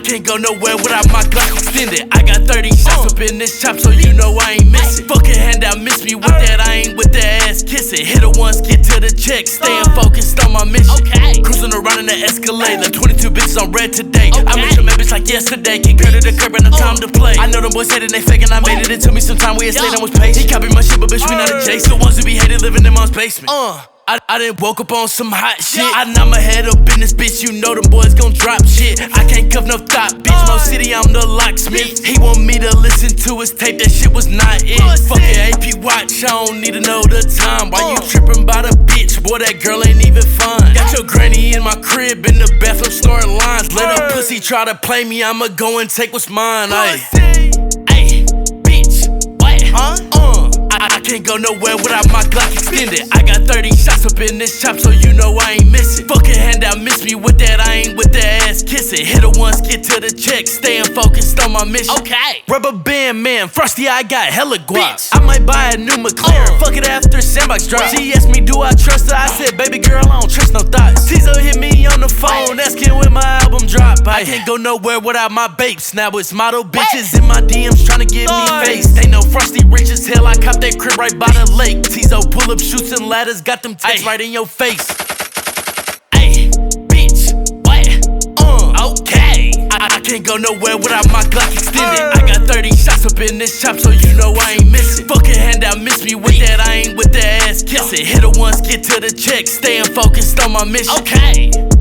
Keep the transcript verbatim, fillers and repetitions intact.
can't go nowhere without my Glock extended. I got thirty shots up in this chop, so you know I ain't missing. Fucking handout, miss me with that, I ain't with that ass kissing. Hit her once, get to the check, staying focused on my mission. Okay. Cruising around in the Escalade, like twenty-two bitches on red today. Okay. I made your man bitch like yesterday, kick her to the curb and no time to play. I know them boys hated, they faking, I made it. It took me some time, we had stayed, I was patient. He copied my shit, but bitch, we not adjacent. The ones who be hated living in mom's basement. Uh. I, I done woke up on some hot shit. I knock my head up in this bitch, you know them boys gon' drop shit. I can't cuff no thought, bitch. Mo City, I'm the locksmith. He want me to listen to his tape, that shit was not it. Fucking A P watch, I don't need to know the time. Why you trippin' by the bitch? Boy, that girl ain't even fun. Got your granny in my crib, in the bathroom snoring lines. Let her pussy try to play me, I'ma go and take what's mine. Ay, ay, bitch, what? Huh? Uh. I, I can't go nowhere without my Glock extended. I got thirty shots up in this chop, so you know I ain't missing. Fucking handout, miss me with that, I ain't with that ass kissing. Hit her once, get to the check, staying focused on my mission. Okay. Rubber band man, Frosty, I got hella guap. I might buy a new McLaren, uh. fuck it after Sandbox drop. She asked me, do I trust her? I said, baby girl, I don't trust no thoughts. Tizo hit me on the phone, asking when my album drop. I can't go nowhere without my babes. Now it's model bitches in my D Ms trying to get me face. They know Frosty rich as hell, I cop that crib right by the lake. Tizo pull up shoots and ladders, got them texts right in your face. Ay, bitch, what? Uh, okay. I, I can't go nowhere without my Glock extended. I got thirty shots up in this chop, so you know I ain't missing. Fucking handout, miss me with that, I ain't with that ass kissing. Hit her once, get to the check, staying focused on my mission. Okay.